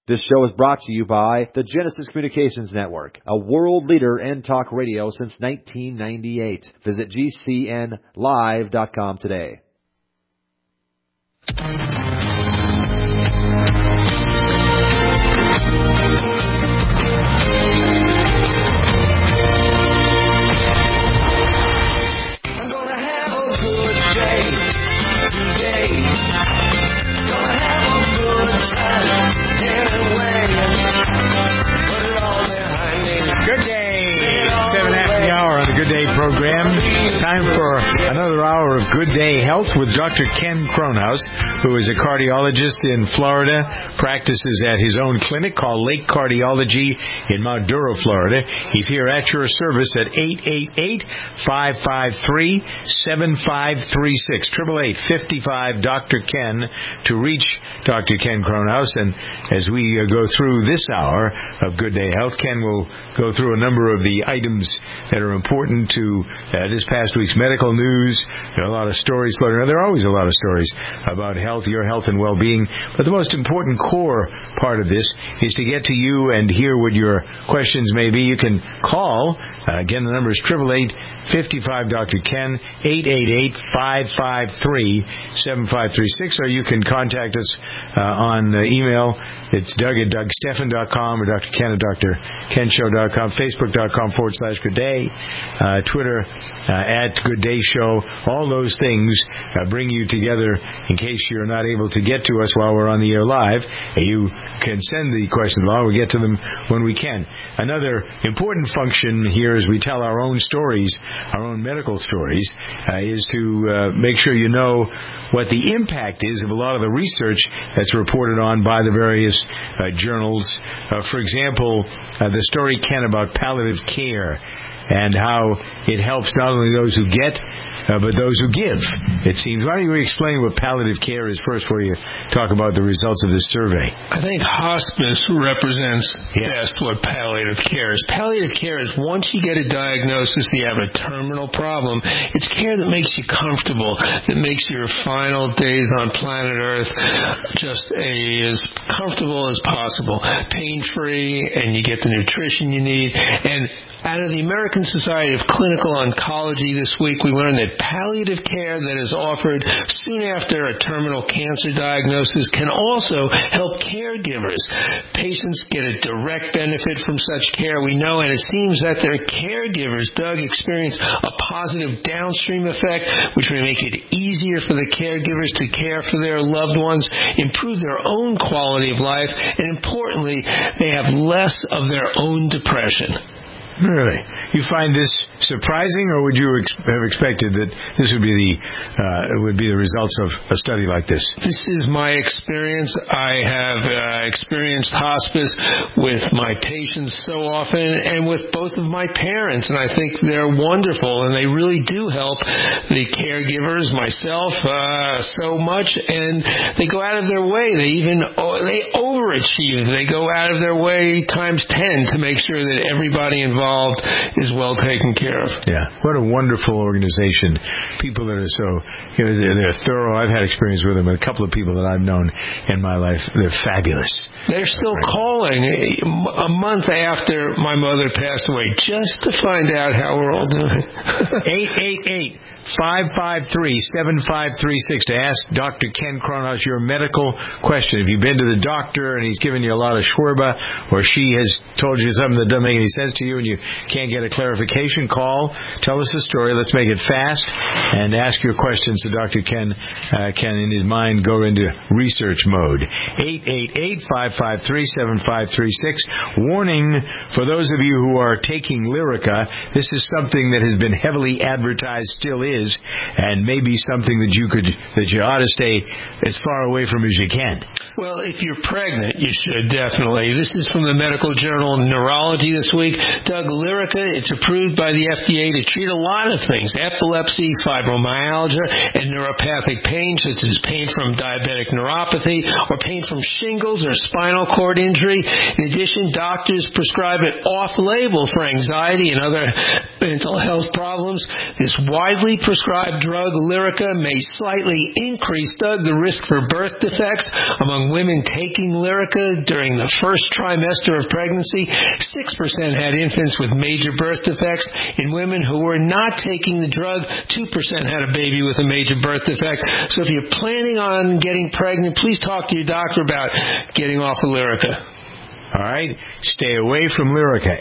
This show is brought to you by the Genesis Communications Network, a world leader in talk radio since 1998. Visit GCNlive.com today. Good Day program. Time for another hour of Good Day Health with Dr. Ken Kronhaus, who is a cardiologist in Florida, practices at his own clinic called Lake Cardiology in Mount Duro, Florida. He's here at your service at 888-553-7536, 888-55-Dr. Ken to reach Dr. Ken Kronhaus. And as we go through this hour of Good Day Health, Ken will go through a number of the items that are important to this past week's medical news. There are a lot of stories floating around. There are always a lot of stories about health, your health and well-being. But the most important core part of this is to get to you and hear what your questions may be. You can call. Again, the number is 888-55-Dr. Ken, 888-553-7536, or you can contact us on email. It's Doug@DougSteffen.com or Dr. Ken at DrKenShow.com, Facebook.com/Good-Day, Twitter @Good-Day-Show. All those things bring you together in case you're not able to get to us while we're on the air live. You can send the questions along. We'll get to them when we can. Another important function here as we tell our own stories, our own medical stories, is to make sure you know what the impact is of a lot of the research that's reported on by the various journals. For example, the story, Ken, about palliative care and how it helps not only those who get, but those who give, it seems. Why don't you explain what palliative care is first before you talk about the results of this survey? I think hospice represents best what palliative care is. Palliative care is once you get a diagnosis that you have a terminal problem, it's care that makes you comfortable, that makes your final days on planet Earth just as comfortable as possible, pain-free, and you get the nutrition you need. And out of the American Society of Clinical Oncology this week, we learned that palliative care that is offered soon after a terminal cancer diagnosis can also help caregivers. Patients get a direct benefit from such care, we know, and it seems that their caregivers, Doug, experience a positive downstream effect, which may make it easier for the caregivers to care for their loved ones, improve their own quality of life, and importantly, they have less of their own depression. Really? You find this surprising, or would you have expected that this would be the results of a study like this? This is my experience. I have experienced hospice with my patients so often, and with both of my parents, and I think they're wonderful, and they really do help the caregivers, myself, so much, and they go out of their way. They overachieve. They go out of their way times 10 to make sure that everybody involved is well taken care of. Yeah, what a wonderful organization. People that are so, they're thorough. I've had experience with them, and a couple of people that I've known in my life, they're fabulous. They're still calling a month after my mother passed away just to find out how we're all doing. 888-553-7536 to ask Dr. Ken Kronhaus your medical question. If you've been to the doctor and he's given you a lot of schwerba, or she has told you something that doesn't make any sense to you and you can't get a clarification, call, tell us the story. Let's make it fast and ask your questions so Dr. Ken can, in his mind, go into research mode. 888-553-7536. Warning for those of you who are taking Lyrica, this is something that has been heavily advertised, still is, and maybe something that you ought to stay as far away from as you can. Well, if you're pregnant, you should definitely. This is from the medical journal Neurology this week. Doug, Lyrica, it's approved by the FDA to treat a lot of things: epilepsy, fibromyalgia, and neuropathic pain, such as pain from diabetic neuropathy or pain from shingles or spinal cord injury. In addition, doctors prescribe it off-label for anxiety and other mental health problems. This widely prescribed drug Lyrica may slightly increase, Doug, the risk for birth defects among women taking Lyrica during the first trimester of pregnancy. 6% had infants with major birth defects. In women who were not taking the drug, 2% had a baby with a major birth defect. So if you're planning on getting pregnant, please talk to your doctor about getting off of Lyrica. All right? Stay away from Lyrica.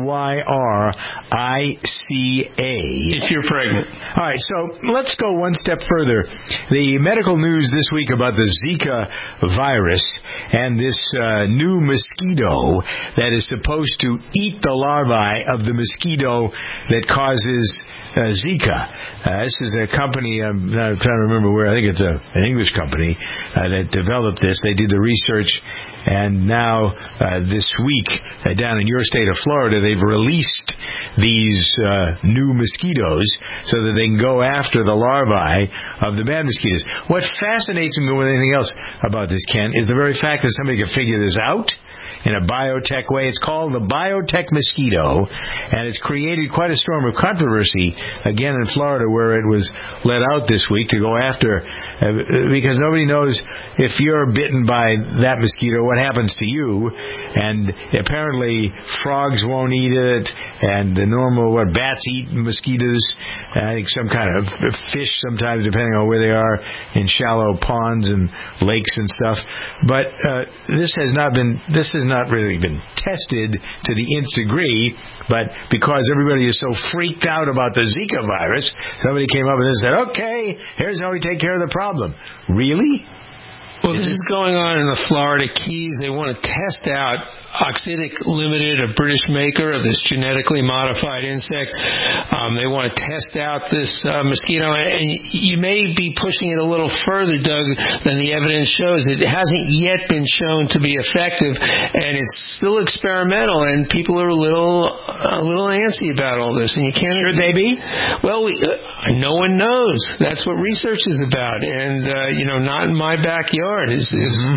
Lyrica. If you're pregnant. All right, so let's go one step further. The medical news this week about the Zika virus and this new mosquito that is supposed to eat the larvae of the mosquito that causes Zika. This is a company, I'm trying to remember where, I think it's an English company that developed this. They did the research, and now this week, down in your state of Florida, they've released these new mosquitoes so that they can go after the larvae of the bad mosquitoes. What fascinates me more than anything else about this, Ken, is the very fact that somebody can figure this out in a biotech way. It's called the biotech mosquito, and it's created quite a storm of controversy, again in Florida, where it was let out this week to go after, because nobody knows if you're bitten by that mosquito, what happens to you. And apparently frogs won't eat it, and the normal, bats eat mosquitoes. I think some kind of fish sometimes, depending on where they are in shallow ponds and lakes and stuff. But this has not really been tested to the nth degree, but because everybody is so freaked out about the Zika virus, somebody came up and said, okay, here's how we take care of the problem. Really? Well, this is going on in the Florida Keys. They want to test out Oxidic Limited, a British maker of this genetically modified insect. They want to test out this mosquito, and you may be pushing it a little further, Doug, than the evidence shows. It hasn't yet been shown to be effective, and it's still experimental, and people are a little antsy about all this. And you can't. Should they be? Well, no one knows. That's what research is about, and not in my backyard. Is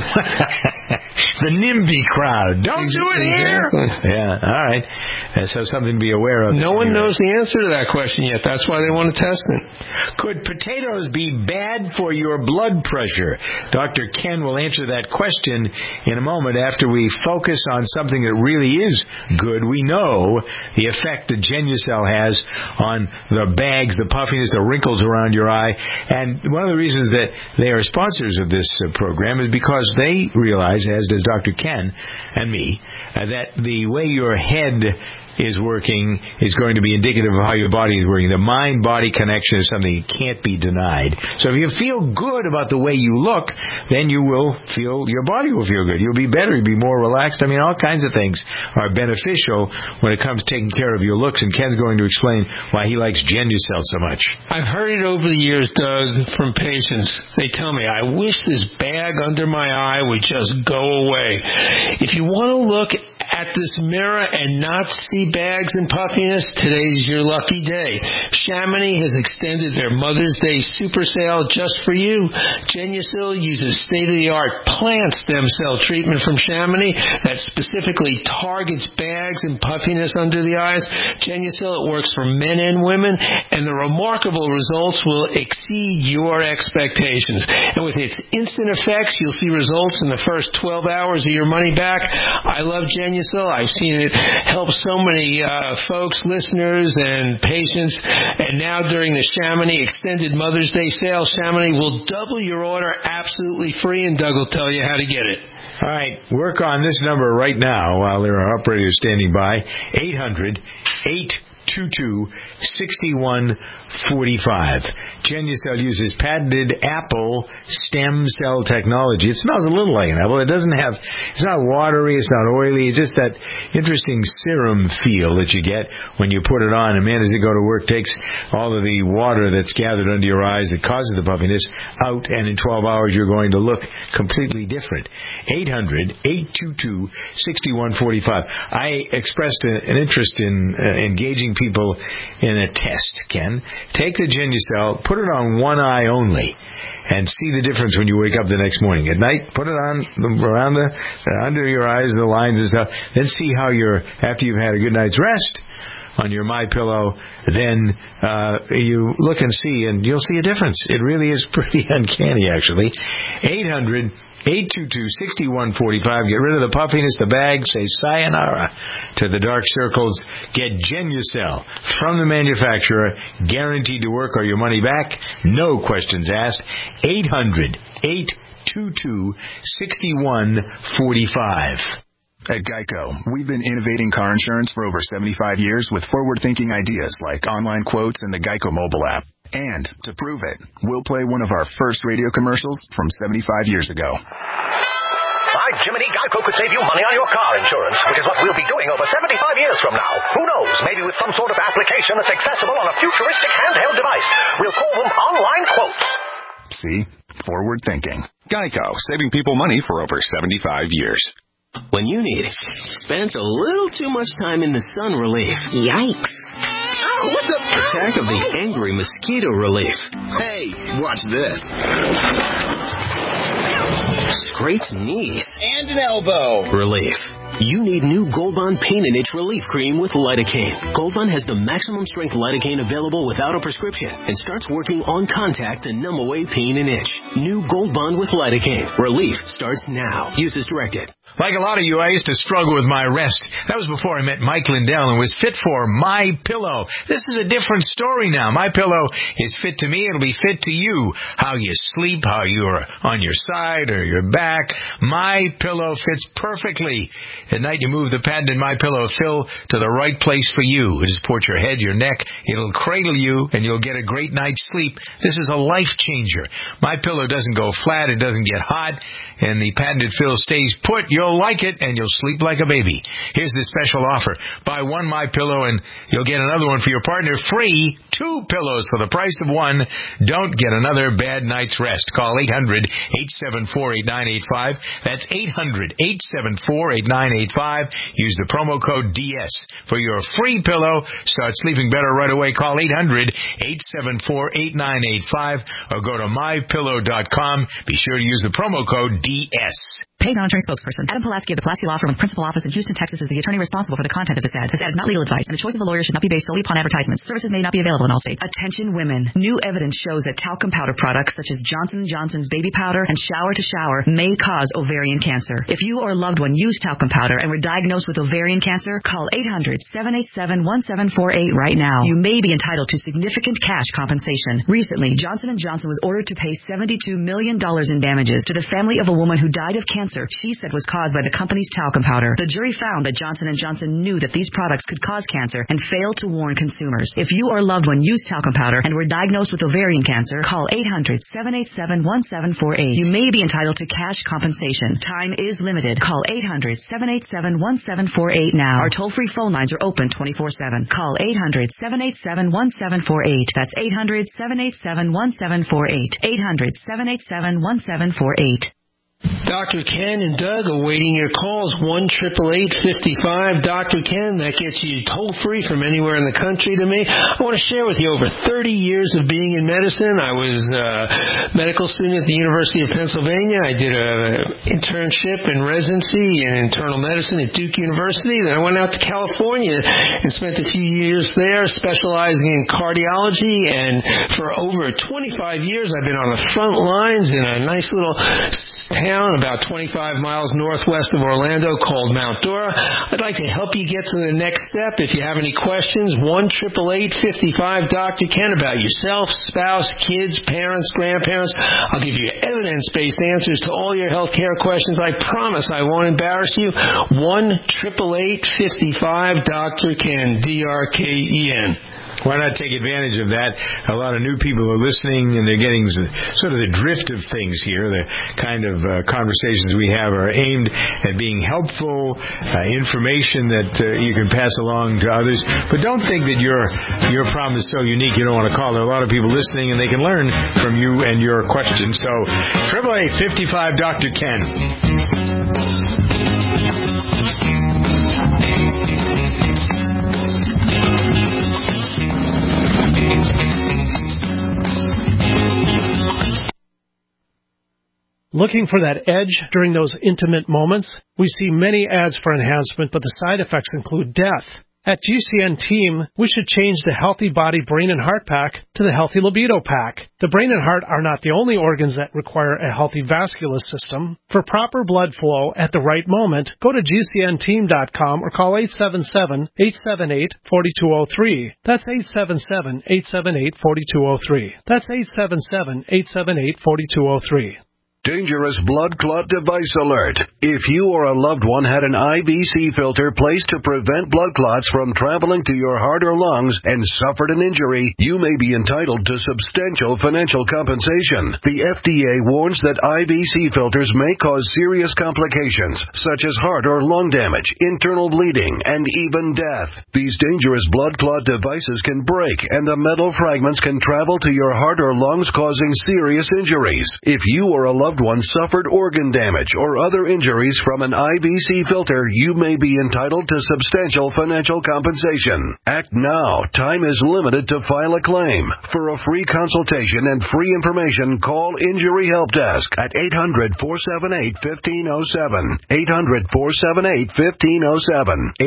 the NIMBY crowd? Don't do it here. Yeah, all right. So something to be aware of. No one knows the answer to that question yet. That's why they want to test it. Could potatoes be bad for your blood pressure? Dr. Ken will answer that question in a moment after we focus on something that really is good. We know the effect that Genucel has on the bags, the puffiness, the wrinkles around your eye. And one of the reasons that they are sponsors of this program is because they realize, as does Dr. Ken and me, that the way your head is working is going to be indicative of how your body is working. The mind-body connection is something that can't be denied. So if you feel good about the way you look, then you will feel, your body will feel good. You'll be better. You'll be more relaxed. I mean, all kinds of things are beneficial when it comes to taking care of your looks, and Ken's going to explain why he likes Genucel so much. I've heard it over the years, Doug, from patients. They tell me, I wish this bag under my eye would just go away. If you want to look at this mirror and not see bags and puffiness, today's your lucky day. Chamonix has extended their Mother's Day super sale just for you. Genucel uses state-of-the-art plant stem cell treatment from Chamonix that specifically targets bags and puffiness under the eyes. Genucel, it works for men and women, and the remarkable results will exceed your expectations. And with its instant effects, you'll see results in the first 12 hours of your money back. I love Genucel. I've seen it help so many folks, listeners, and patients. And now during the Chamonix extended Mother's Day sale, Chamonix will double your order absolutely free, and Doug will tell you how to get it. All right, work on this number right now while there are operators standing by. 800-822-6145. Genucel uses patented apple stem cell technology. It smells a little like an apple. It's not watery, it's not oily, it's just that interesting serum feel that you get when you put it on. And man, does it go to work, takes all of the water that's gathered under your eyes that causes the puffiness out, and in 12 hours you're going to look completely different. 800-822-6145. I expressed an interest in engaging people in a test, Ken. Take the Genucel, put it on one eye only, and see the difference when you wake up the next morning. At night, put it on around under your eyes, the lines and stuff. Then see how after you've had a good night's rest, on your MyPillow, then you look and see, and you'll see a difference. It really is pretty uncanny, actually. 800-822-6145. Get rid of the puffiness, the bag. Say sayonara to the dark circles. Get Genucel from the manufacturer. Guaranteed to work or your money back. No questions asked. 800-822-6145. At Geico, we've been innovating car insurance for over 75 years with forward-thinking ideas like online quotes and the Geico mobile app. And to prove it, we'll play one of our first radio commercials from 75 years ago. By Jiminy, Geico could save you money on your car insurance, which is what we'll be doing over 75 years from now. Who knows? Maybe with some sort of application that's accessible on a futuristic handheld device. We'll call them online quotes. See? Forward thinking. Geico, saving people money for over 75 years. When you need spent a little too much time in the sun relief. Yikes. Oh, what's up? Attack of the angry mosquito relief. Hey, watch this. Scraped knees. And an elbow. Relief. You need new Gold Bond Pain and Itch Relief Cream with lidocaine. Gold Bond has the maximum strength lidocaine available without a prescription and starts working on contact to numb away pain and itch. New Gold Bond with lidocaine. Relief starts now. Use as directed. Like a lot of you, I used to struggle with my rest. That was before I met Mike Lindell and was fit for MyPillow. This is a different story now. MyPillow is fit to me. It'll be fit to you. How you sleep, how you're on your side or your back. MyPillow fits perfectly. At night, you move the patented MyPillow fill to the right place for you. It'll support your head, your neck. It'll cradle you, and you'll get a great night's sleep. This is a life changer. MyPillow doesn't go flat. It doesn't get hot. And the patented fill stays put. You'll like it, and you'll sleep like a baby. Here's the special offer. Buy one MyPillow, and you'll get another one for your partner free. 2 pillows for the price of one. Don't get another bad night's rest. Call 800-874-8985. That's 800-874-8985. Use the promo code DS for your free pillow. Start sleeping better right away. Call 800-874-8985 or go to mypillow.com. Be sure to use the promo code DS. Paid non-attorney spokesperson Adam Pulaski of the Pulaski Law Firm with principal office in Houston, Texas is the attorney responsible for the content of this ad. This ad is not legal advice, and the choice of a lawyer should not be based solely upon advertisements. Services may not be available in all states. Attention women. New evidence shows that talcum powder products such as Johnson & Johnson's baby powder and shower to shower may cause ovarian cancer. If you or a loved one used talcum powder and were diagnosed with ovarian cancer, call 800-787-1748 right now. You may be entitled to significant cash compensation. Recently, Johnson & Johnson was ordered to pay $72 million in damages to the family of a woman who died of cancer she said was caused by the company's talcum powder. The jury found that Johnson & Johnson knew that these products could cause cancer and failed to warn consumers. If you or a loved one used talcum powder and were diagnosed with ovarian cancer, call 800-787-1748. You may be entitled to cash compensation. Time is limited. Call 800-787-1748 now. Our toll-free phone lines are open 24/7. Call 800-787-1748. That's 800-787-1748. 800-787-1748. Dr. Ken and Doug awaiting your calls. 1-888-55 Dr. Ken. That gets you toll free from anywhere in the country to me. I want to share with you over 30 years of being in medicine. I was a medical student at the University of Pennsylvania. I did an internship and residency in internal medicine at Duke University. Then I went out to California and spent a few years there specializing in cardiology. And for over 25 years, I've been on the front lines in a nice little town about 25 miles northwest of Orlando called Mount Dora. I'd like to help you get to the next step. If you have any questions, 1-888-55 Dr. Ken about yourself, spouse, kids, parents, grandparents. I'll give you evidence-based answers to all your health care questions. I promise I won't embarrass you. 1-888-55 Dr. Ken, D-R-K-E-N. Why not take advantage of that? A lot of new people are listening, and they're getting sort of the drift of things here. The kind of conversations we have are aimed at being helpful, information that you can pass along to others. But don't think that your problem is so unique you don't want to call. There are a lot of people listening, and they can learn from you and your questions. So, 888-55 Dr. Ken. Looking for that edge during those intimate moments? We see many ads for enhancement, but the side effects include death. At GCN Team, we should change the Healthy Body, Brain, and Heart Pack to the Healthy Libido Pack. The brain and heart are not the only organs that require a healthy vascular system. For proper blood flow at the right moment, go to GCNteam.com or call 877-878-4203. That's 877-878-4203. That's 877-878-4203. Dangerous blood clot device alert. If you or a loved one had an IVC filter placed to prevent blood clots from traveling to your heart or lungs and suffered an injury, you may be entitled to substantial financial compensation. The FDA warns that IVC filters may cause serious complications, such as heart or lung damage, internal bleeding, and even death. These dangerous blood clot devices can break, and the metal fragments can travel to your heart or lungs, causing serious injuries. If you or a loved one suffered organ damage or other injuries from an IVC filter, you may be entitled to substantial financial compensation. Act now. Time is limited to file a claim. For a free consultation and free information, call Injury Help Desk at 800-478-1507. 800-478-1507.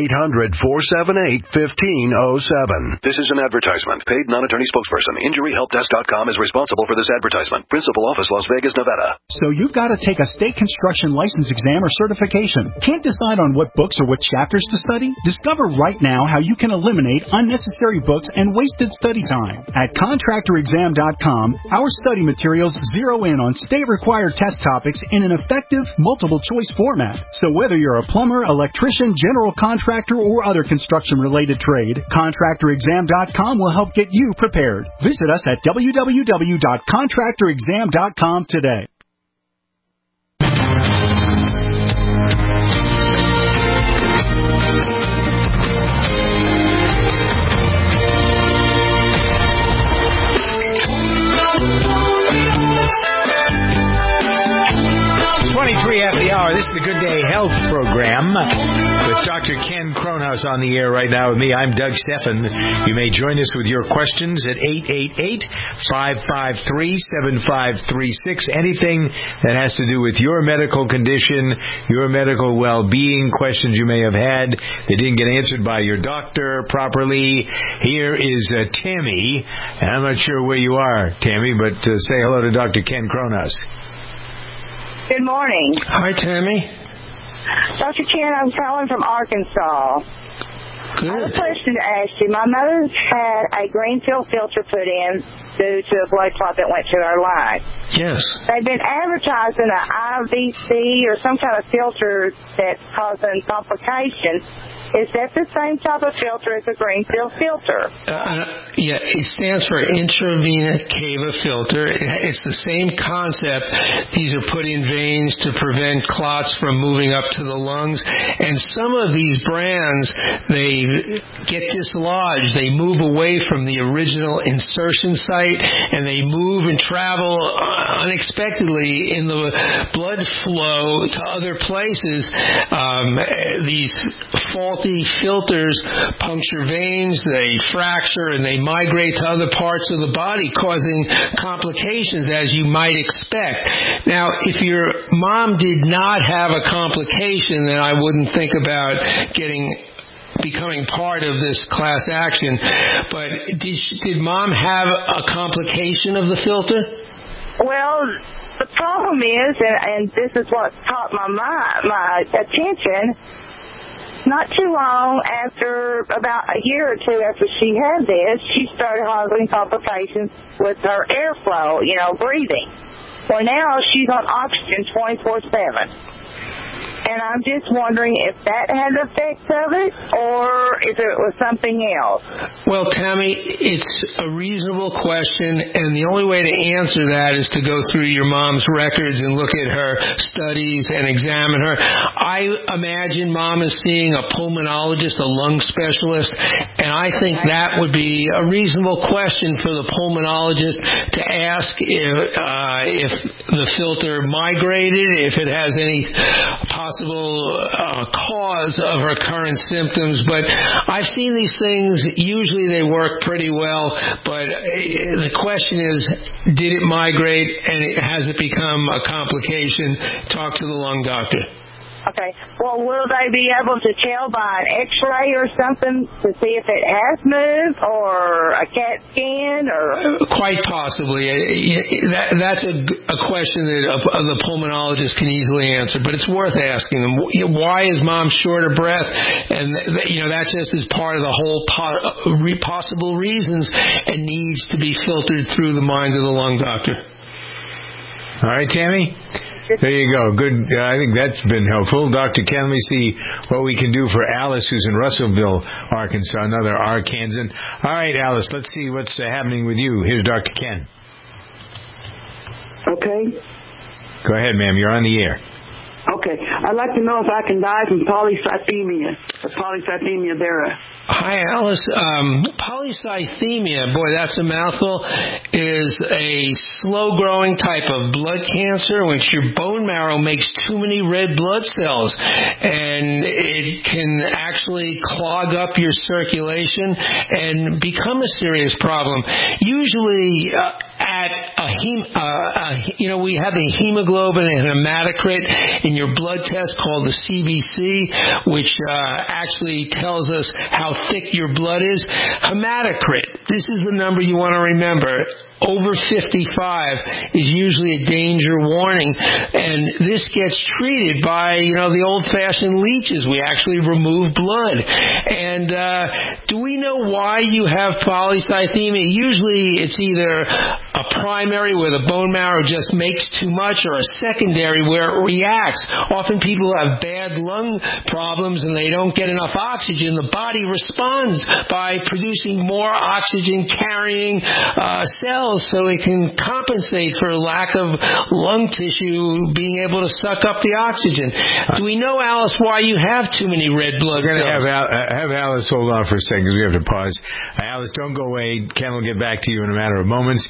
800-478-1507. This is an advertisement. Paid non-attorney spokesperson. InjuryHelpDesk.com is responsible for this advertisement. Principal office, Las Vegas, Nevada. So you've got to take a state construction license exam or certification. Can't decide on what books or what chapters to study? Discover right now how you can eliminate unnecessary books and wasted study time. At ContractorExam.com, our study materials zero in on state-required test topics in an effective, multiple-choice format. So whether you're a plumber, electrician, general contractor, or other construction-related trade, ContractorExam.com will help get you prepared. Visit us at www.ContractorExam.com today. This is the Good Day Health Program with Dr. Ken Cronhaus on the air right now with me. I'm Doug Stephan. You may join us with your questions at 888-553-7536. Anything that has to do with your medical condition, your medical well-being, questions you may have had that didn't get answered by your doctor properly. Here is Tammy. And I'm not sure where you are, Tammy, but say hello to Dr. Ken Cronhaus. Good morning. Hi, Tammy. Dr. Ken, I'm calling from Arkansas. Good. I have a question to ask you. My mother's had a Greenfield filter put in due to a blood clot that went to her lung. Yes. They've been advertising an IVC or some kind of filter that's causing complications. Is that the same type of filter as a Greenfield filter? Yeah, it stands for intravenous cava filter. It's the same concept. These are put in veins to prevent clots from moving up to the lungs. And some of these brands, they get dislodged. They move away from the original insertion site, and they move and travel unexpectedly in the blood flow to other places. These faulty filters puncture veins, they fracture, and they migrate to other parts of the body, causing complications as you might expect. Now, if your mom did not have a complication, then I wouldn't think about becoming part of this class action. But did mom have a complication of the filter? Well, the problem is, and this is what caught my attention, not too long after, about a year or two after she had this, she started having complications with her airflow, breathing. Well, now she's on oxygen 24/7. And I'm just wondering if that had the effects of it or if it was something else. Well, Tammy, it's a reasonable question, and the only way to answer that is to go through your mom's records and look at her studies and examine her. I imagine mom is seeing a pulmonologist, a lung specialist, and I think that would be a reasonable question for the pulmonologist to ask if the filter migrated, if it has any possible cause of her current symptoms. But I've seen these things. Usually they work pretty well, but the question is, did it migrate and has it become a complication? Talk to the lung doctor. Okay. Well, will they be able to tell by an X-ray or something to see if it has moved, or a CAT scan, or? Quite possibly. That's a question that the pulmonologist can easily answer, but it's worth asking them. Why is Mom short of breath? And that just is part of the whole possible reasons and needs to be filtered through the mind of the lung doctor. All right, Tammy. There you go. Good. I think that's been helpful. Dr. Ken, let me see what we can do for Alice, who's in Russellville, Arkansas, another Arkansan. All right, Alice, let's see what's happening with you. Here's Dr. Ken. Okay. Go ahead, ma'am. You're on the air. Okay. I'd like to know if I can die from polycythemia, or polycythemia vera. Hi, Alice. Polycythemia, boy, that's a mouthful, is a slow-growing type of blood cancer in which your bone marrow makes too many red blood cells, and it can actually clog up your circulation and become a serious problem. Usually, we have a hemoglobin and hematocrit in your blood test called the CBC, which actually tells us how thick your blood is. Hematocrit, this is the number you want to remember. Over 55 is usually a danger warning, and this gets treated by, the old-fashioned leeches. We actually remove blood. And do we know why you have polycythemia? Usually it's either a primary where the bone marrow just makes too much, or a secondary where it reacts. Often people have bad lung problems and they don't get enough oxygen. The body responds by producing more oxygen-carrying cells, so it can compensate for lack of lung tissue being able to suck up the oxygen. Do we know, Alice, why you have too many red blood cells? We're going to have Alice hold on for a second because we have to pause. Alice, don't go away. Ken will get back to you in a matter of moments.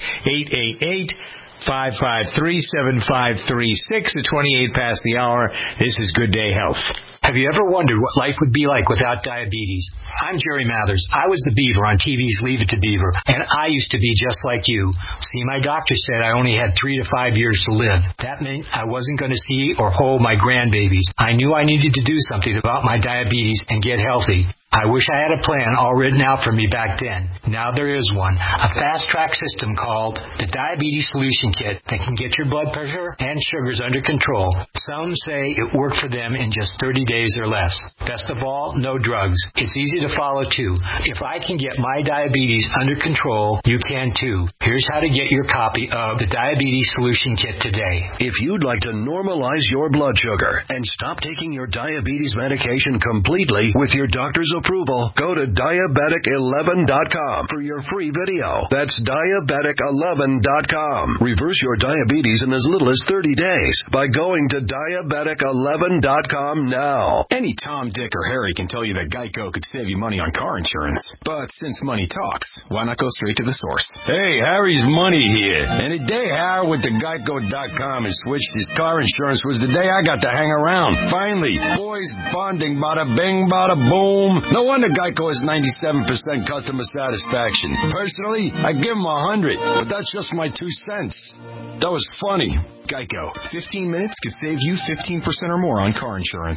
888-553-7536 at 28 past the hour. This is Good Day Health. Have you ever wondered what life would be like without diabetes? I'm Jerry Mathers. I was the Beaver on TV's Leave It to Beaver, and I used to be just like you. See, my doctor said I only had 3 to 5 years to live. That meant I wasn't going to see or hold my grandbabies. I knew I needed to do something about my diabetes and get healthy. I wish I had a plan all written out for me back then. Now there is one. A fast-track system called the Diabetes Solution Kit that can get your blood pressure and sugars under control. Some say it worked for them in just 30 days or less. Best of all, no drugs. It's easy to follow, too. If I can get my diabetes under control, you can, too. Here's how to get your copy of the Diabetes Solution Kit today. If you'd like to normalize your blood sugar and stop taking your diabetes medication completely with your doctor's approval, go to diabetic11.com for your free video. That's diabetic11.com. Reverse your diabetes in as little as 30 days by going to diabetic11.com now. Any Tom, Dick, or Harry can tell you that Geico could save you money on car insurance. But since money talks, why not go straight to the source? Hey, Harry's Money here. And the day Harry went to Geico.com and switched his car insurance was the day I got to hang around. Finally, boys bonding, bada bing, bada boom. No wonder Geico has 97% customer satisfaction. Personally, I give him 100, but that's just my 2 cents. That was funny. Geico. 15 minutes could save you 15% or more on car insurance.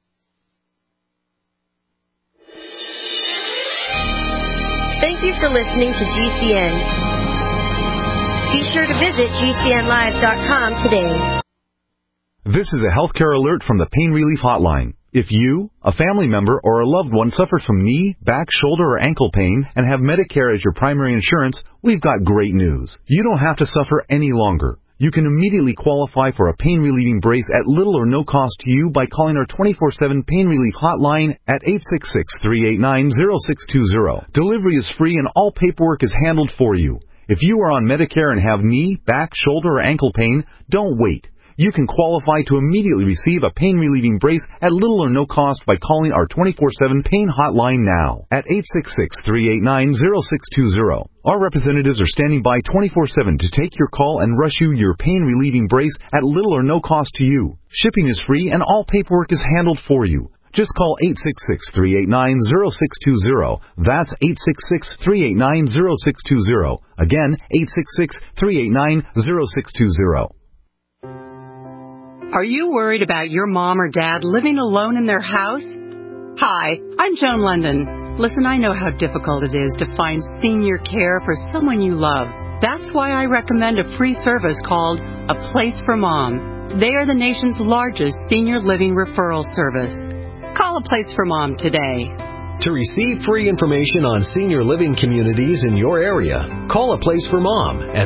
Thank you for listening to GCN. Be sure to visit GCNlive.com today. This is a healthcare alert from the Pain Relief Hotline. If you, a family member, or a loved one suffers from knee, back, shoulder, or ankle pain and have Medicare as your primary insurance, we've got great news. You don't have to suffer any longer. You can immediately qualify for a pain-relieving brace at little or no cost to you by calling our 24/7 Pain Relief Hotline at 866-389-0620. Delivery is free and all paperwork is handled for you. If you are on Medicare and have knee, back, shoulder, or ankle pain, don't wait. You can qualify to immediately receive a pain-relieving brace at little or no cost by calling our 24/7 Pain Hotline now at 866-389-0620. Our representatives are standing by 24/7 to take your call and rush you your pain-relieving brace at little or no cost to you. Shipping is free and all paperwork is handled for you. Just call 866-389-0620. That's 866-389-0620. Again, 866-389-0620. Are you worried about your mom or dad living alone in their house? Hi, I'm Joan London. Listen, I know how difficult it is to find senior care for someone you love. That's why I recommend a free service called A Place for Mom. They are the nation's largest senior living referral service. Call A Place for Mom today. To receive free information on senior living communities in your area, call A Place for Mom at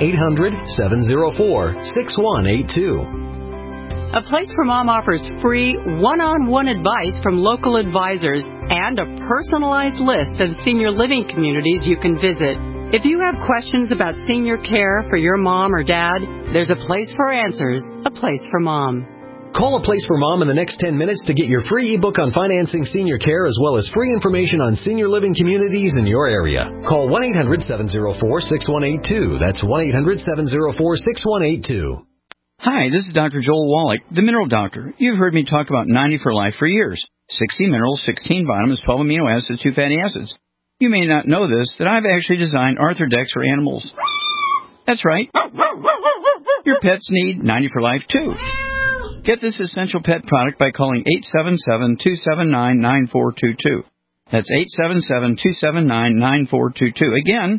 1-800-704-6182. A Place for Mom offers free one-on-one advice from local advisors and a personalized list of senior living communities you can visit. If you have questions about senior care for your mom or dad, there's a place for answers, A Place for Mom. Call A Place for Mom in the next 10 minutes to get your free ebook on financing senior care as well as free information on senior living communities in your area. Call 1-800-704-6182. That's 1-800-704-6182. Hi, this is Dr. Joel Wallach, the Mineral Doctor. You've heard me talk about 90 for Life for years. 60 minerals, 16 vitamins, 12 amino acids, 2 fatty acids. You may not know this, that I've actually designed Arthrodex for animals. That's right. Your pets need 90 for Life, too. Get this essential pet product by calling 877-279-9422. That's 877-279-9422. Again,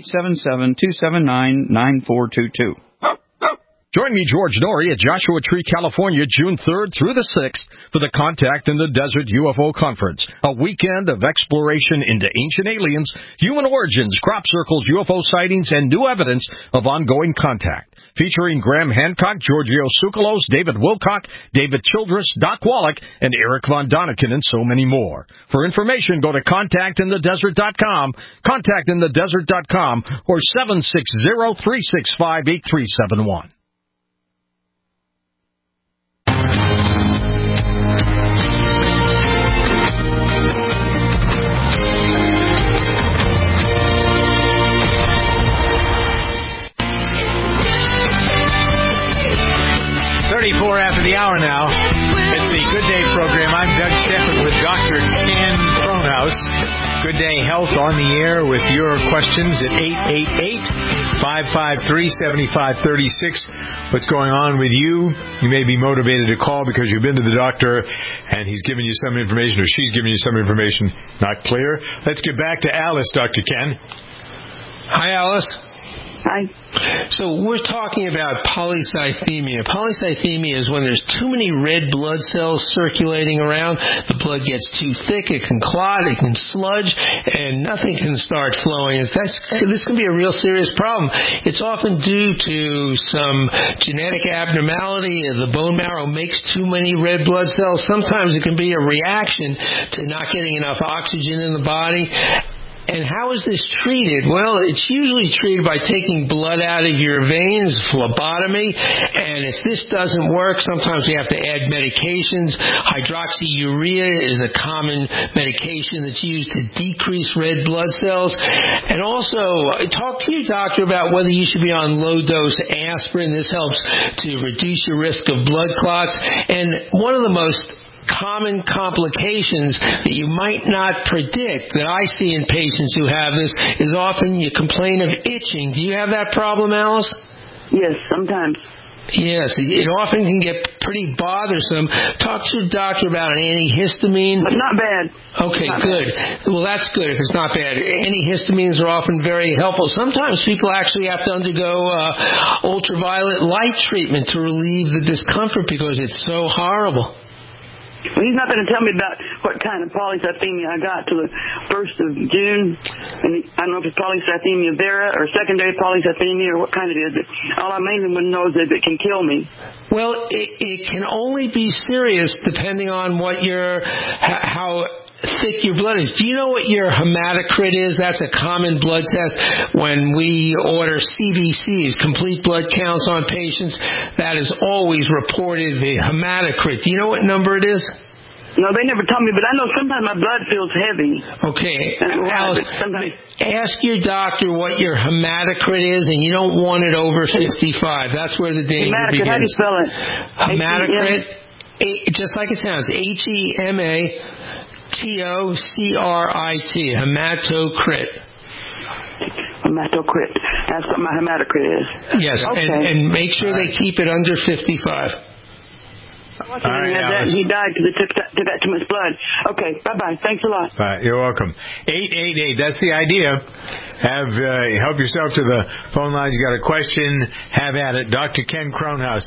877-279-9422. Join me, George Norrie, at Joshua Tree, California, June 3rd through the 6th for the Contact in the Desert UFO Conference, a weekend of exploration into ancient aliens, human origins, crop circles, UFO sightings, and new evidence of ongoing contact. Featuring Graham Hancock, Giorgio Tsoukalos, David Wilcock, David Childress, Doc Wallach, and Eric Von Daniken, and so many more. For information, go to contactinthedesert.com, contactinthedesert.com, or 760-365-8371. After the hour now. It's the Good Day program. I'm Doug Stephan with Dr. Ken Cronhaus. Good Day Health on the air with your questions at 888-553-7536. What's going on with you? You may be motivated to call because you've been to the doctor and he's given you some information or she's given you some information. Not clear. Let's get back to Alice, Dr. Ken. Hi, Alice. Hi. So we're talking about polycythemia. Polycythemia is when there's too many red blood cells circulating around. The blood gets too thick, it can clot, it can sludge, and nothing can start flowing. This can be a real serious problem. It's often due to some genetic abnormality. The bone marrow makes too many red blood cells. Sometimes it can be a reaction to not getting enough oxygen in the body. And how is this treated? Well, it's usually treated by taking blood out of your veins, phlebotomy. And if this doesn't work, sometimes we have to add medications. Hydroxyurea is a common medication that's used to decrease red blood cells. And also, talk to your doctor about whether you should be on low-dose aspirin. This helps to reduce your risk of blood clots. And one of the most common complications that you might not predict that I see in patients who have this is often you complain of itching. Do you have that problem, Alice? Yes, sometimes. Yes, it often can get pretty bothersome. Talk to your doctor about an antihistamine. But not bad. Okay, not good. Bad. Well, that's good if it's not bad. Antihistamines are often very helpful. Sometimes people actually have to undergo ultraviolet light treatment to relieve the discomfort because it's so horrible. Well, he's not going to tell me about what kind of polycythemia I got till the 1st of June. And I don't know if it's polycythemia vera or secondary polycythemia or what kind it is. All I mainly want to know is if it can kill me. Well, it can only be serious depending on what how thick your blood is. Do you know what your hematocrit is? That's a common blood test. When we order CBCs, complete blood counts on patients, that is always reported the hematocrit. Do you know what number it is? No, they never told me, but I know sometimes my blood feels heavy. Okay, Alice, ask your doctor what your hematocrit is, and you don't want it over 55. That's where the danger begins. How do you spell it? Hematocrit, just like it sounds, HEMATOCRIT, hematocrit. Hematocrit. That's what my hematocrit is. Yes, okay. and make sure they keep it under 55. He died because it took that too much blood. Okay, bye-bye. Thanks a lot. You're welcome. 888, that's the idea. Help yourself to the phone lines. You got a question, have at it. Dr. Ken Kronhaus,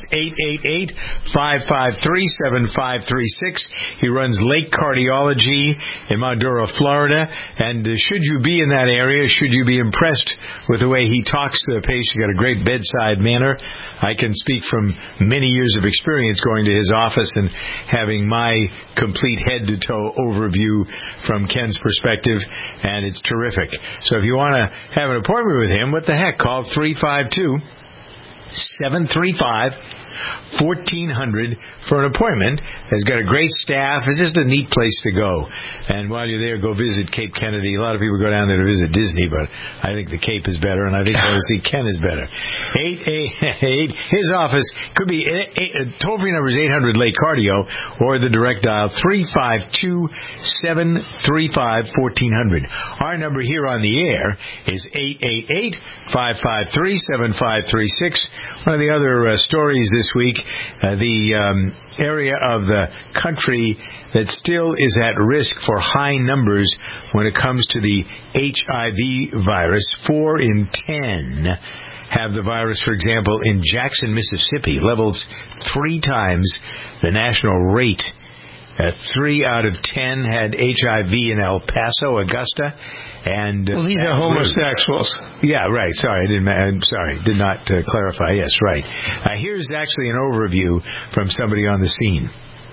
888-553-7536. He runs Lake Cardiology in Maduro, Florida. And should you be in that area, should you be impressed with the way he talks to the patient, he's got a great bedside manner. I can speak from many years of experience going to his office and having my complete head-to-toe overview from Ken's perspective, and it's terrific. So if you want to have an appointment with him, what the heck, call 352-735-1400 for an appointment. He's got a great staff. It's just a neat place to go. And while you're there, go visit Cape Kennedy. A lot of people go down there to visit Disney, but I think the Cape is better, and I think going to see Ken is better. 888, his office could be, toll-free number is 800 Lake Cardio, or the direct dial 352-735-1400. Our number here on the air is 888-553-7536. One of the other stories this week, the area of the country that still is at risk for high numbers when it comes to the HIV virus. 4 in 10 have the virus, for example, in Jackson, Mississippi, levels 3 times the national rate. 3 out of 10 had HIV in El Paso, Augusta, and these are homosexuals. Yeah, right. Sorry, did not clarify. Yes, right. Here's actually an overview from somebody on the scene.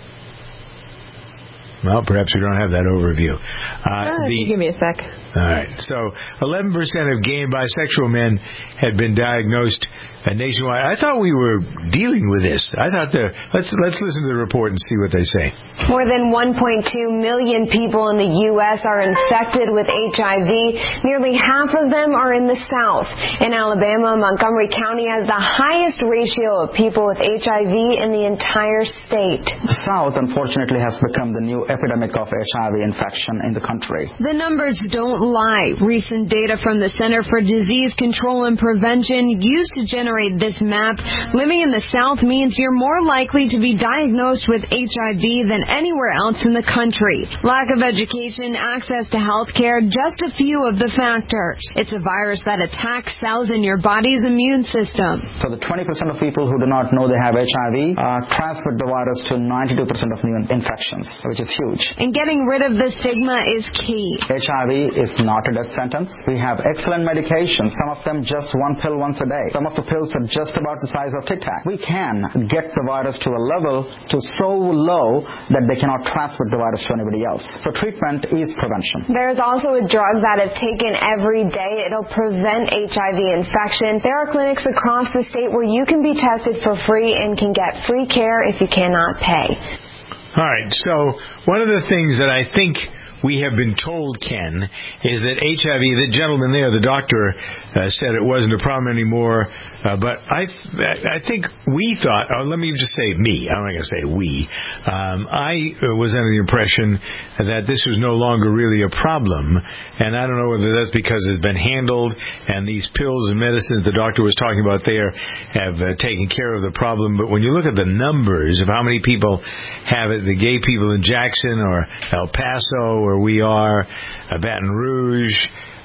Well, perhaps we don't have that overview. Give me a sec. All right. So 11% of gay and bisexual men had been diagnosed nationwide. I thought we were dealing with this. I thought let's listen to the report and see what they say. More than 1.2 million people in the U.S. are infected with HIV. Nearly half of them are in the South. In Alabama, Montgomery County has the highest ratio of people with HIV in the entire state. The South, unfortunately, has become the new epidemic of HIV infection in the country. The numbers don't lie. Recent data from the Center for Disease Control and Prevention used to generate this map. Living in the South means you're more likely to be diagnosed with HIV than anywhere else in the country. Lack of education, access to health care, just a few of the factors. It's a virus that attacks cells in your body's immune system. So the 20% of people who do not know they have HIV transmit the virus to 92% of new infections, which is huge. And getting rid of the stigma is key. HIV is not a death sentence. We have excellent medications, some of them just one pill once a day. Some of the pills are just about the size of Tic Tac. We can get the virus to a level so low that they cannot transmit the virus to anybody else. So treatment is prevention. There's also a drug that is taken every day. It'll prevent HIV infection. There are clinics across the state where you can be tested for free and can get free care if you cannot pay. All right, so one of the things that I think we have been told, Ken, is that HIV, the gentleman there, the doctor, said it wasn't a problem anymore. But I think we thought, let me just say me, I'm not going to say we. I was under the impression that this was no longer really a problem. And I don't know whether that's because it's been handled and these pills and medicines the doctor was talking about there have taken care of the problem. But when you look at the numbers of how many people have it, the gay people in Jackson or El Paso or we are, Baton Rouge,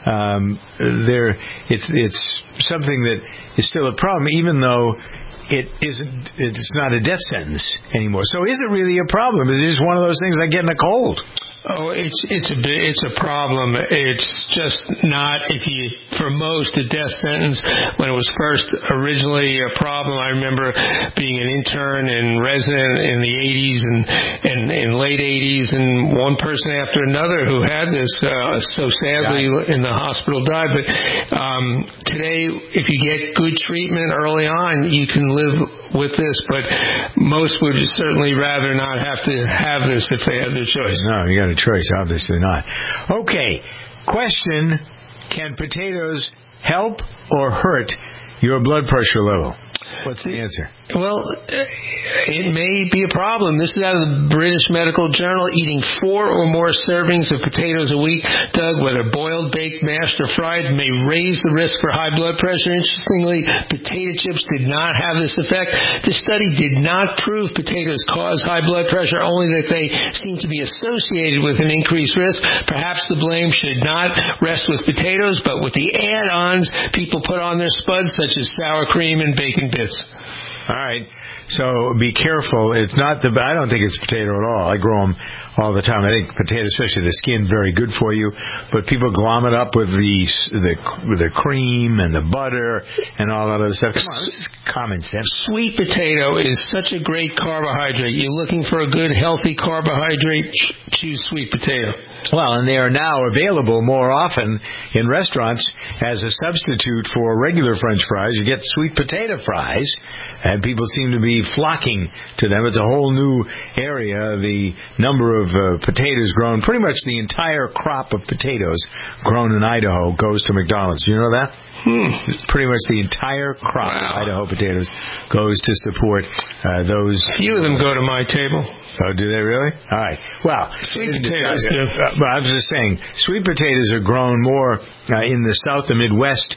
it's something that is still a problem, even though it's not a death sentence anymore. So is it really a problem? Is it just one of those things like getting a cold? Oh, it's a problem. It's just not, for most, a death sentence. When it was first originally a problem, I remember being an intern and resident in the 80s and in late 80s, and one person after another who had this, so sadly in the hospital died. But today, if you get good treatment early on, you can live with this, but most would certainly rather not have to have this if they had their choice. No, you got a choice, obviously not. Okay, question, can potatoes help or hurt your blood pressure level? What's the answer? Well, it may be a problem. This is out of the British Medical Journal. Eating 4 or more servings of potatoes a week, Doug, whether boiled, baked, mashed, or fried, may raise the risk for high blood pressure. Interestingly, potato chips did not have this effect. The study did not prove potatoes cause high blood pressure, only that they seem to be associated with an increased risk. Perhaps the blame should not rest with potatoes, but with the add-ons people put on their spuds, such as sour cream and bacon bits. All right. So be careful. It's not I don't think it's potato at all. I grow them all the time. I think potato, especially the skin, very good for you. But people glom it up with the cream and the butter and all that other stuff. Come on, this is common sense. Sweet potato is such a great carbohydrate. You're looking for a good, healthy carbohydrate, choose sweet potato. Well, and they are now available more often in restaurants as a substitute for regular French fries. You get sweet potato fries, and people seem to be flocking to them. It's a whole new area. The number of potatoes grown, pretty much the entire crop of potatoes grown in Idaho goes to McDonald's. You know that? Pretty much the entire crop of Idaho potatoes goes to support those. A few of them go to my table. Oh, do they really? All right. Well, sweet potatoes do. But I was just saying, sweet potatoes are grown more in the South and Midwest,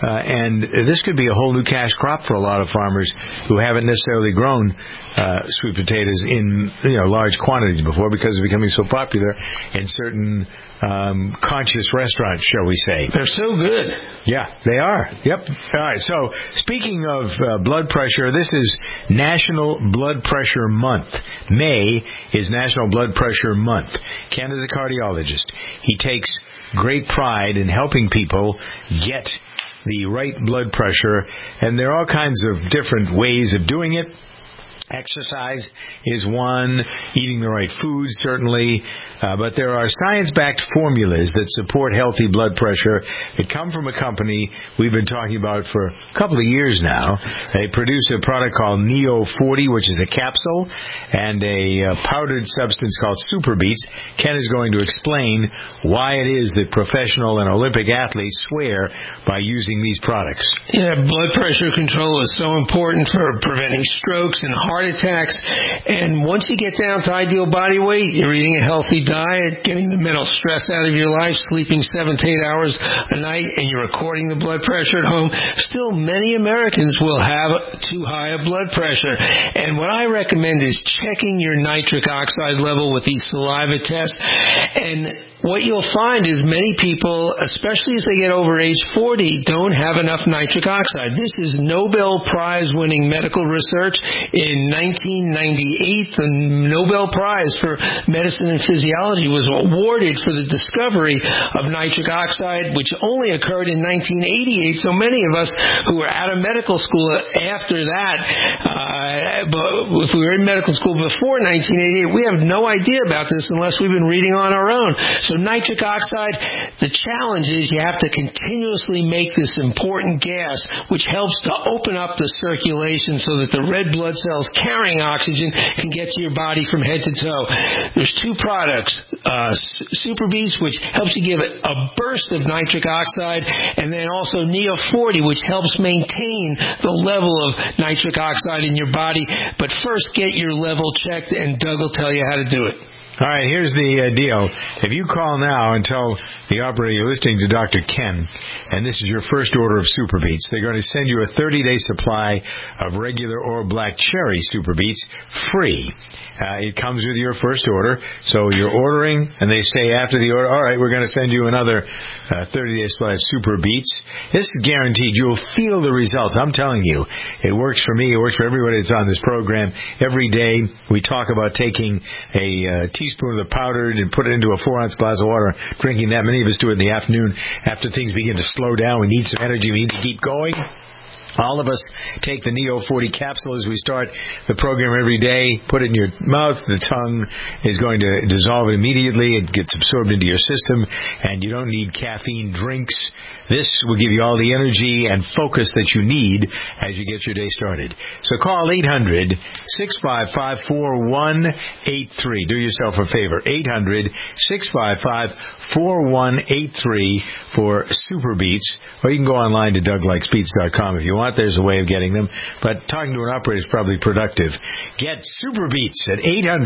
and this could be a whole new cash crop for a lot of farmers who haven't necessarily grown sweet potatoes in large quantities before, because they're becoming so popular in certain conscious restaurants, shall we say. They're so good. Yeah, they are. Yep. All right. So, speaking of blood pressure, this is National Blood Pressure Month. May is National Blood Pressure Month. Ken is a cardiologist. He takes great pride in helping people get the right blood pressure, and there are all kinds of different ways of doing it. Exercise is one, eating the right food, certainly, but there are science-backed formulas that support healthy blood pressure that come from a company we've been talking about for a couple of years now. They produce a product called Neo 40, which is a capsule, and a powdered substance called Super Beats. Ken is going to explain why it is that professional and Olympic athletes swear by using these products. Yeah, blood pressure control is so important for preventing strokes and heart attacks, and once you get down to ideal body weight, you're eating a healthy diet, getting the mental stress out of your life, sleeping 7 to 8 hours a night, and you're recording the blood pressure at home, still many Americans will have too high a blood pressure. And what I recommend is checking your nitric oxide level with these saliva tests. And what you'll find is many people, especially as they get over age 40, don't have enough nitric oxide. This is Nobel Prize-winning medical research. In 1998, the Nobel Prize for Medicine and Physiology was awarded for the discovery of nitric oxide, which only occurred in 1988. So many of us who were out of medical school after that, but if we were in medical school before 1988, we have no idea about this unless we've been reading on our own. So nitric oxide, the challenge is you have to continuously make this important gas, which helps to open up the circulation so that the red blood cells carrying oxygen can get to your body from head to toe. There's 2 products, Super Beats, which helps you give it a burst of nitric oxide, and then also Neo 40, which helps maintain the level of nitric oxide in your body. But first, get your level checked, and Doug will tell you how to do it. All right, here's the deal. If you call now and tell the operator you're listening to Dr. Ken, and this is your first order of Super Beats, they're going to send you a 30-day supply of regular or black cherry Super Beats free. It comes with your first order. So you're ordering, and they say after the order, all right, we're going to send you another 30-day supply of Super Beats. This is guaranteed. You'll feel the results. I'm telling you. It works for me. It works for everybody that's on this program. Every day we talk about taking a teaspoon of the powdered and put it into a 4-ounce glass of water, drinking that. Many of us do it in the afternoon after things begin to slow down. We need some energy. We need to keep going. All of us take the Neo 40 capsule as we start the program every day. Put it in your mouth. The tongue is going to dissolve it immediately. It gets absorbed into your system, and you don't need caffeine drinks. This will give you all the energy and focus that you need as you get your day started. So call 800-655-4183. Do yourself a favor. 800-655-4183 for Super Beats. Or you can go online to DougLikesBeats.com if you want. There's a way of getting them. But talking to an operator is probably productive. Get Super Beats at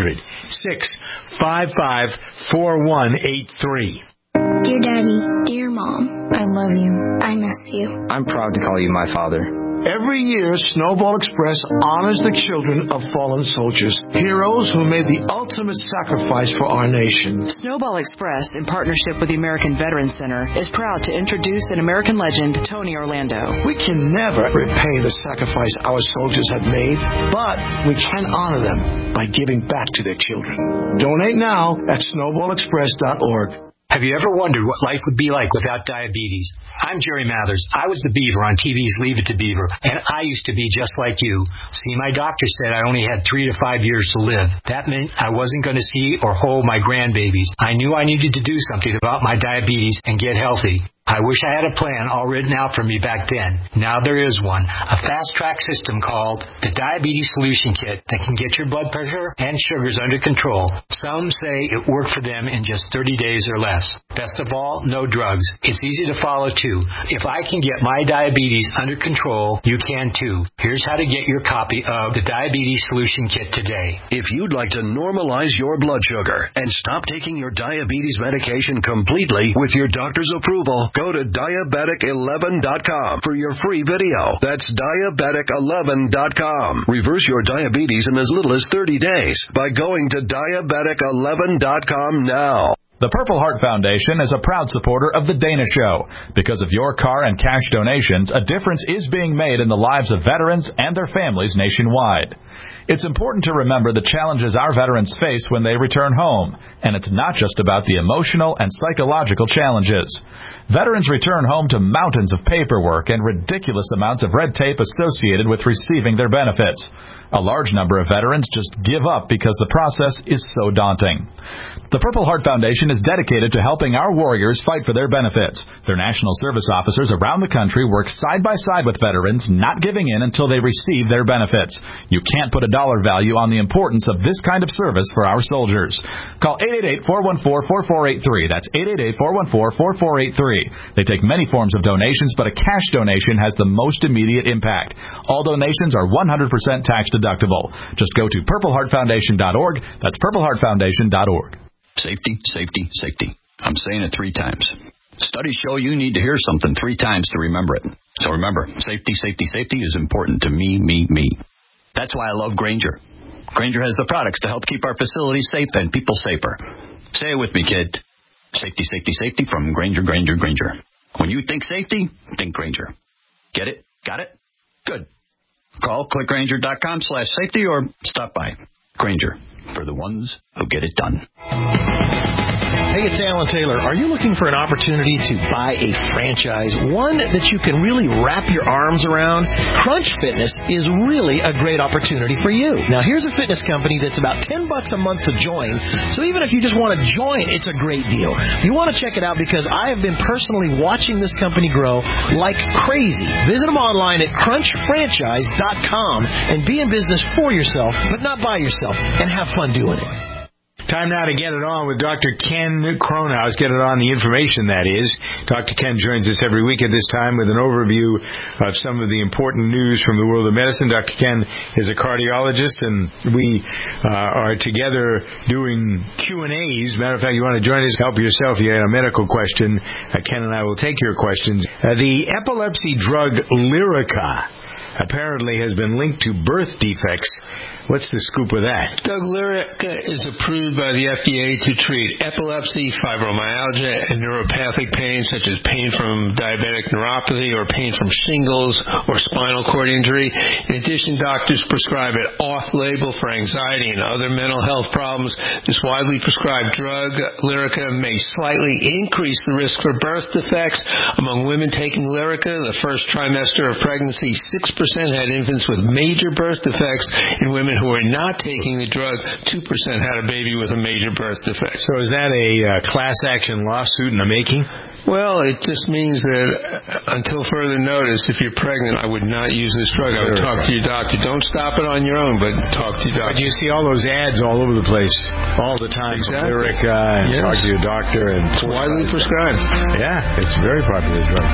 800-655-4183. Dear Daddy, dear Mom, I love you. I miss you. I'm proud to call you my father. Every year, Snowball Express honors the children of fallen soldiers, heroes who made the ultimate sacrifice for our nation. Snowball Express, in partnership with the American Veterans Center, is proud to introduce an American legend, Tony Orlando. We can never repay the sacrifice our soldiers have made, but we can honor them by giving back to their children. Donate now at snowballexpress.org. Have you ever wondered what life would be like without diabetes? I'm Jerry Mathers. I was the Beaver on TV's Leave It to Beaver, and I used to be just like you. See, my doctor said I only had 3 to 5 years to live. That meant I wasn't going to see or hold my grandbabies. I knew I needed to do something about my diabetes and get healthy. I wish I had a plan all written out for me back then. Now there is one. A fast-track system called the Diabetes Solution Kit that can get your blood pressure and sugars under control. Some say it worked for them in just 30 days or less. Best of all, no drugs. It's easy to follow, too. If I can get my diabetes under control, you can, too. Here's how to get your copy of the Diabetes Solution Kit today. If you'd like to normalize your blood sugar and stop taking your diabetes medication completely with your doctor's approval, go to diabetic11.com for your free video. That's diabetic11.com. Reverse your diabetes in as little as 30 days by going to diabetic11.com now. The Purple Heart Foundation is a proud supporter of The Dana Show. Because of your car and cash donations, a difference is being made in the lives of veterans and their families nationwide. It's important to remember the challenges our veterans face when they return home, and it's not just about the emotional and psychological challenges. Veterans return home to mountains of paperwork and ridiculous amounts of red tape associated with receiving their benefits. A large number of veterans just give up because the process is so daunting. The Purple Heart Foundation is dedicated to helping our warriors fight for their benefits. Their national service officers around the country work side by side with veterans, not giving in until they receive their benefits. You can't put a dollar value on the importance of this kind of service for our soldiers. Call 888-414-4483. That's 888-414-4483. They take many forms of donations, but a cash donation has the most immediate impact. All donations are 100% tax deductible. Just go to purpleheartfoundation.org. That's purpleheartfoundation.org. Safety, safety, safety. I'm saying it 3 times. Studies show you need to hear something 3 times to remember it. So remember, safety, safety, safety is important to me, me, me. That's why I love Grainger. Grainger has the products to help keep our facilities safe and people safer. Say it with me, kid. Safety, safety, safety from Grainger, Grainger, Grainger. When you think safety, think Grainger. Get it? Got it? Good. Call clickgrainger.com/safety or stop by. Grainger, for the ones who get it done. Hey, it's Alan Taylor. Are you looking for an opportunity to buy a franchise, one that you can really wrap your arms around? Crunch Fitness is really a great opportunity for you. Now, here's a fitness company that's about $10 a month to join, so even if you just want to join, it's a great deal. You want to check it out because I have been personally watching this company grow like crazy. Visit them online at crunchfranchise.com and be in business for yourself, but not by yourself, and have fun doing it. Time now to get it on with Dr. Ken Kronhaus. Get it on, the information, that is. Dr. Ken joins us every week at this time with an overview of some of the important news from the world of medicine. Dr. Ken is a cardiologist, and we are together doing Q&As. Matter of fact, you want to join us, help yourself. You had a medical question. Ken and I will take your questions. The epilepsy drug Lyrica apparently has been linked to birth defects. What's the scoop with that? Doug, Lyrica is approved by the FDA to treat epilepsy, fibromyalgia, and neuropathic pain, such as pain from diabetic neuropathy or pain from shingles or spinal cord injury. In addition, doctors prescribe it off-label for anxiety and other mental health problems. This widely prescribed drug, Lyrica, may slightly increase the risk for birth defects. Among women taking Lyrica in the first trimester of pregnancy, 6% had infants with major birth defects in women women who are not taking the drug, 2% had a baby with a major birth defect. So is that a class action lawsuit in the making? Well, it just means that until further notice, if you're pregnant, I would not use this drug. I would talk to your doctor. Don't stop it on your own, but talk to your doctor. But you see all those ads all over the place, all the time. Exactly. Lyrica, and talk to your doctor. And it's widely prescribed. Yeah, it's a very popular drug.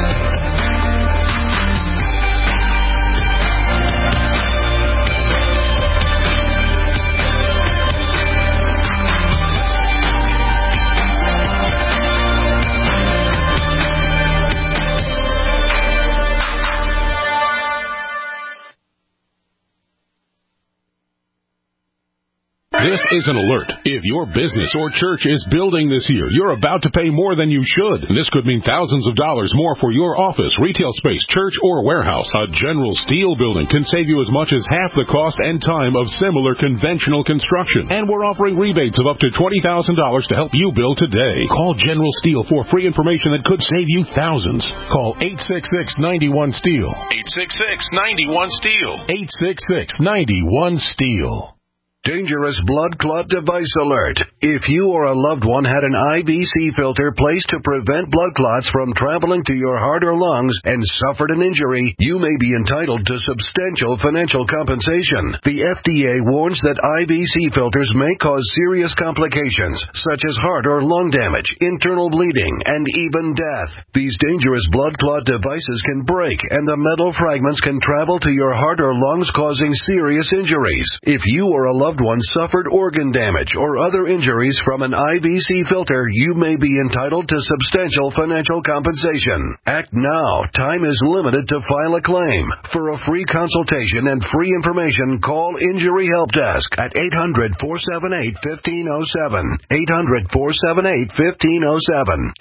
This is an alert. If your business or church is building this year, you're about to pay more than you should. This could mean thousands of dollars more for your office, retail space, church, or warehouse. A General Steel building can save you as much as half the cost and time of similar conventional construction. And we're offering rebates of up to $20,000 to help you build today. Call General Steel for free information that could save you thousands. Call 866-91-STEEL. 866-91-STEEL. 866-91-STEEL. Dangerous blood clot device alert. If you or a loved one had an IVC filter placed to prevent blood clots from traveling to your heart or lungs and suffered an injury, you may be entitled to substantial financial compensation. The FDA warns that IVC filters may cause serious complications, such as heart or lung damage, internal bleeding, and even death. These dangerous blood clot devices can break, and the metal fragments can travel to your heart or lungs, causing serious injuries. If you or a loved one suffered organ damage or other injuries from an IVC filter, you may be entitled to substantial financial compensation. Act now. Time is limited to file a claim. For a free consultation and free information, call Injury Help Desk at 800-478-1507. 800-478-1507.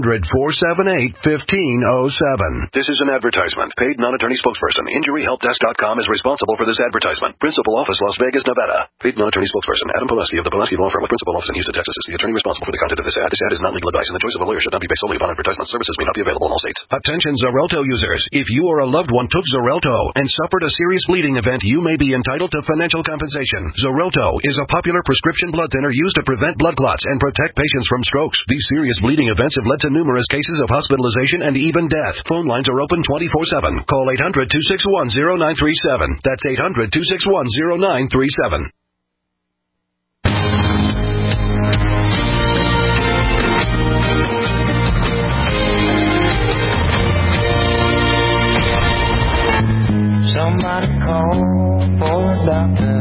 800-478-1507. This is an advertisement. Paid non-attorney spokesperson. InjuryHelpDesk.com is responsible for this advertisement. Principal office, Las Vegas, Nevada. Paid non-attorney spokesperson Adam Pulaski of the Pulaski Law Firm with principal office in Houston, Texas is the attorney responsible for the content of this ad. This ad is not legal advice, and the choice of a lawyer should not be based solely upon advertisement. Services may not be available in all states. Attention Xarelto users. If you or a loved one took Xarelto and suffered a serious bleeding event, you may be entitled to financial compensation. Xarelto is a popular prescription blood thinner used to prevent blood clots and protect patients from strokes. These serious bleeding events have led to numerous cases of hospitalization and even death. Phone lines are open 24/7. Call 800-261-0937. That's 800-261-0937. Somebody call for a doctor.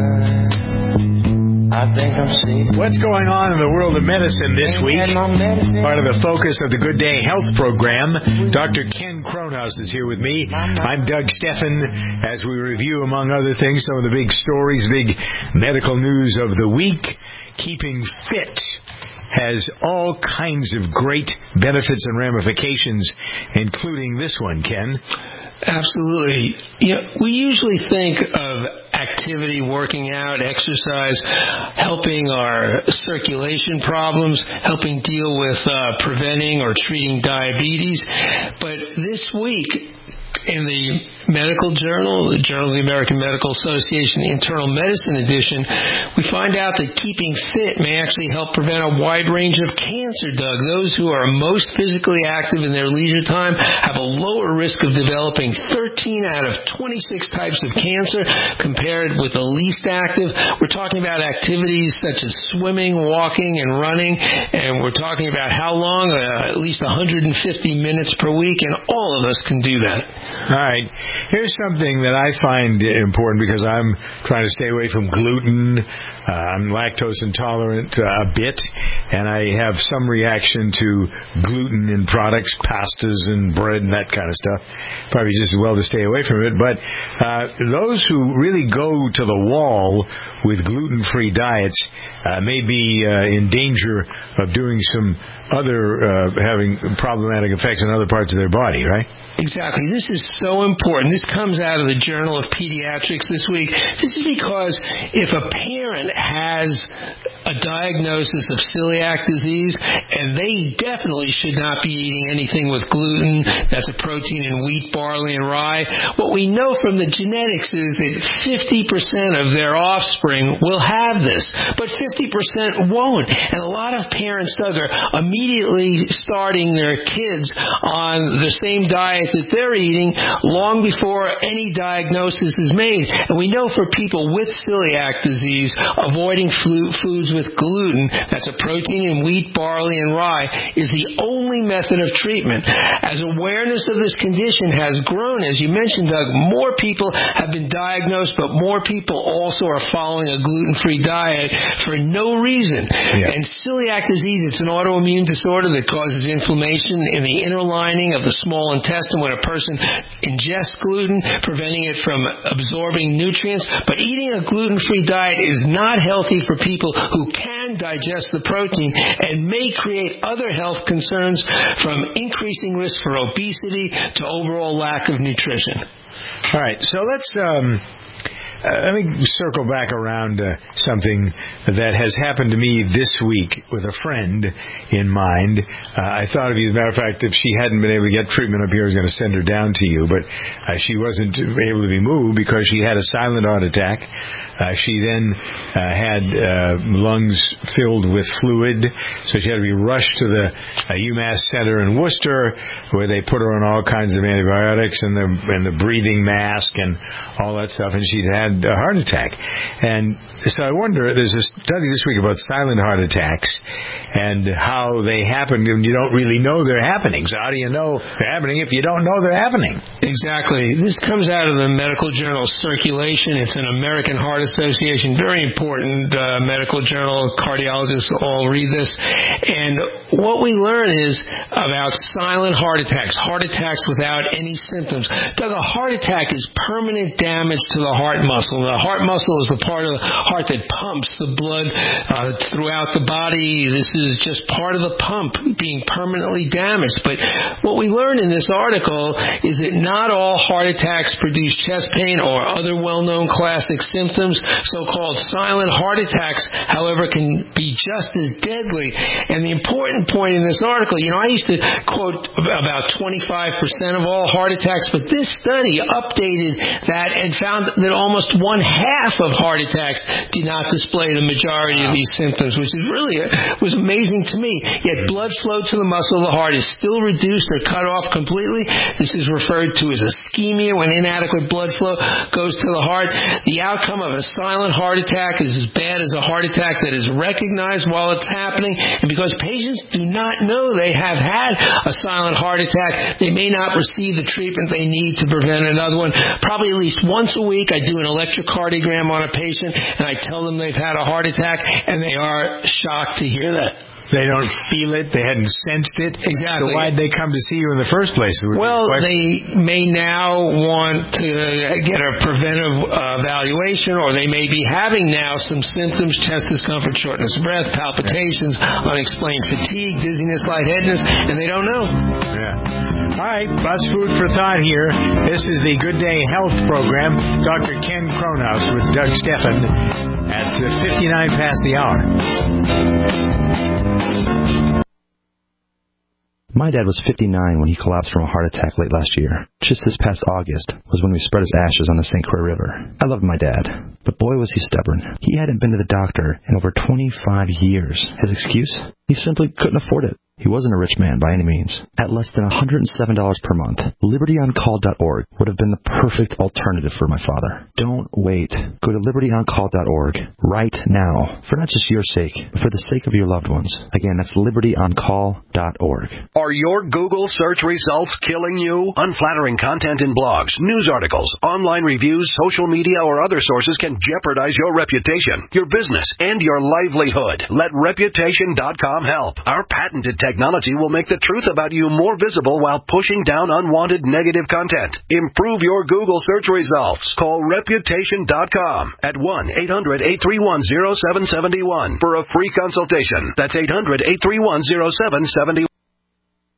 I think I'm sick. What's going on in the world of medicine this week? Part of the focus of the Good Day Health program. Dr. Ken Kronhaus is here with me. I'm Doug Steffen as we review, among other things, some of the big stories, big medical news of the week. Keeping fit has all kinds of great benefits and ramifications, including this one, Ken. Absolutely. We usually think of activity, working out, exercise, helping our circulation problems, helping deal with preventing or treating diabetes. But this week, in the medical journal, the Journal of the American Medical Association Internal Medicine edition, we find out that keeping fit may actually help prevent a wide range of cancer, Doug. Those who are most physically active in their leisure time have a lower risk of developing 13 out of 26 types of cancer compared with the least active. We're talking about activities such as swimming, walking, and running, and we're talking about how long, at least 150 minutes per week, and all of us can do that. All right. Here's something that I find important because I'm trying to stay away from gluten. I'm lactose intolerant a bit, and I have some reaction to gluten in products, pastas and bread and that kind of stuff. Probably just as well to stay away from it. But those who really go to the wall with gluten-free diets may be in danger of doing some other, having problematic effects on other parts of their body, right? Exactly. This is so important. This comes out of the Journal of Pediatrics this week. This is because if a parent has a diagnosis of celiac disease, and they definitely should not be eating anything with gluten, that's a protein in wheat, barley, and rye, what we know from the genetics is that 50% of their offspring will have this, but 50% won't. And a lot of parents, Doug, are immediately starting their kids on the same diet that they're eating long before any diagnosis is made. And we know for people with celiac disease, avoiding foods with gluten, that's a protein in wheat, barley, and rye, is the only method of treatment. As awareness of this condition has grown, as you mentioned, Doug, more people have been diagnosed, but more people also are following a gluten-free diet for no reason. Yeah. And celiac disease, it's an autoimmune disorder that causes inflammation in the inner lining of the small intestine when a person ingests gluten, preventing it from absorbing nutrients. But eating a gluten-free diet is not healthy for people who can digest the protein and may create other health concerns, from increasing risk for obesity to overall lack of nutrition. All right, so let me circle back around something that has happened to me this week with a friend in mind. I thought of you, as a matter of fact, if she hadn't been able to get treatment up here, I was going to send her down to you, but she wasn't able to be moved because she had a silent heart attack. She then had lungs filled with fluid, so she had to be rushed to the UMass Center in Worcester, where they put her on all kinds of antibiotics and the breathing mask and all that stuff, and she'd had a heart attack. And so I wonder, there's a study this week about silent heart attacks and how they happen when you don't really know they're happening. So how do you know they're happening if you don't know they're happening? Exactly. This comes out of the medical journal Circulation. It's an American Heart Association, very important medical journal. Cardiologists all read this. And what we learn is about silent heart attacks without any symptoms. Doug, a heart attack is permanent damage to the heart muscle. The heart muscle is the part of the heart that pumps the blood throughout the body. This is just part of the pump being permanently damaged. But what we learned in this article is that not all heart attacks produce chest pain or other well-known classic symptoms. So-called silent heart attacks, however, can be just as deadly. And the important point in this article, I used to quote about 25% of all heart attacks, but this study updated that and found that almost one half of heart attacks did not display the majority of these symptoms, which is really was amazing to me. Yet blood flow to the muscle of the heart is still reduced or cut off completely. This is referred to as ischemia, when inadequate blood flow goes to the heart. The outcome of a silent heart attack is as bad as a heart attack that is recognized while it's happening. And because patients do not know they have had a silent heart attack, they may not receive the treatment they need to prevent another one. Probably at least once a week, I do an electrocardiogram on a patient, and I tell them they've had a heart attack, and they are shocked to hear that. They don't feel it. They hadn't sensed it. Exactly. So why'd they come to see you in the first place? Well, they may now want to get a preventive evaluation, or they may be having now some symptoms: chest discomfort, shortness of breath, palpitations, unexplained fatigue, dizziness, lightheadedness, and they don't know. Yeah. All right, lots of food for thought here. This is the Good Day Health program. Dr. Ken Kronhaus with Doug Stephan at 59 past the hour. My dad was 59 when he collapsed from a heart attack late last year. Just this past August was when we spread his ashes on the St. Croix River. I loved my dad, but boy was he stubborn. He hadn't been to the doctor in over 25 years. His excuse? He simply couldn't afford it. He wasn't a rich man by any means. At less than $107 per month, LibertyOnCall.org would have been the perfect alternative for my father. Don't wait. Go to LibertyOnCall.org right now, for not just your sake, but for the sake of your loved ones. Again, that's LibertyOnCall.org. Are your Google search results killing you? Unflattering content in blogs, news articles, online reviews, social media, or other sources can jeopardize your reputation, your business, and your livelihood. Let Reputation.com help. Our patented technology will make the truth about you more visible while pushing down unwanted negative content. Improve your Google search results. Call Reputation.com at 1-800-831-0771 for a free consultation. That's 800-831-0771.